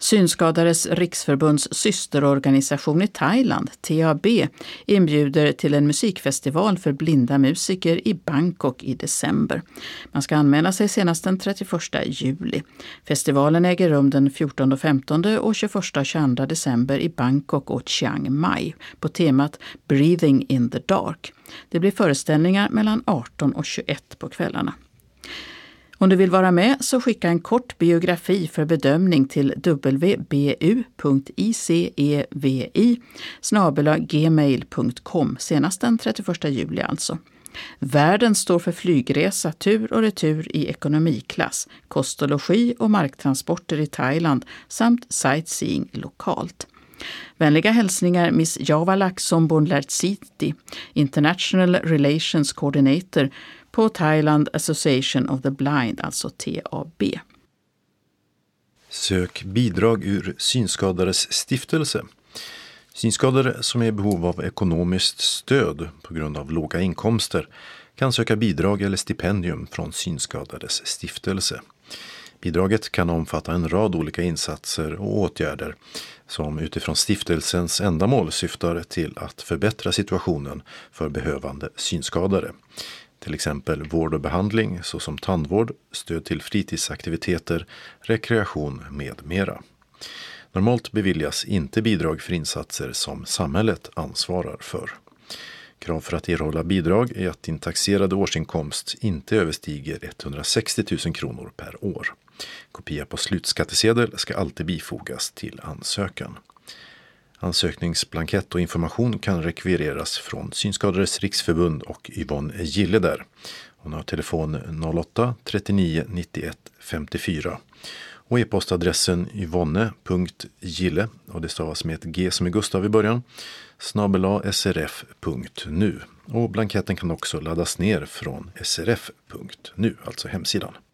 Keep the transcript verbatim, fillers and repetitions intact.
Synskadades riksförbunds systerorganisation i Thailand, T A B, inbjuder till en musikfestival för blinda musiker i Bangkok i december. Man ska anmäla sig senast den trettioförsta juli. Festivalen äger rum den fjortonde och femtonde och tjugoförsta och tjugoandra december i Bangkok och Chiang Mai på temat Breathing in the Dark. Det blir föreställningar mellan arton och tjugoett på kvällarna. Om du vill vara med så skicka en kort biografi för bedömning till w b u punkt i c e v i snabel-a gmail punkt com senast den trettioförsta juli alltså. Värden står för flygresa, tur och retur i ekonomiklass, kost och logi och marktransporter i Thailand samt sightseeing lokalt. Vänliga hälsningar Miss Javalak Sombonlertsiti, International Relations Coordinator på Thailand Association of the Blind, alltså T A B. Sök bidrag ur Synskadades stiftelse. Synskadade som är i behov av ekonomiskt stöd på grund av låga inkomster kan söka bidrag eller stipendium från Synskadades stiftelse. Bidraget kan omfatta en rad olika insatser och åtgärder som utifrån stiftelsens ändamål syftar till att förbättra situationen för behövande synskadade. Till exempel vård och behandling såsom tandvård, stöd till fritidsaktiviteter, rekreation med mera. Normalt beviljas inte bidrag för insatser som samhället ansvarar för. Krav för att erhålla bidrag är att din taxerade årsinkomst inte överstiger etthundrasextio tusen kronor per år. Kopia på slutskattesedel ska alltid bifogas till ansökan. Ansökningsblankett och information kan rekvireras från Synskadades riksförbund och Yvonne Gille där. Hon har telefon noll åtta trettionio nittioett femtiofyra och e-postadressen yvonne punkt gille, och det stavas med ett G som i Gustav i början, snabel-a s r f punkt nu. Och blanketten kan också laddas ner från s r f punkt nu, alltså hemsidan.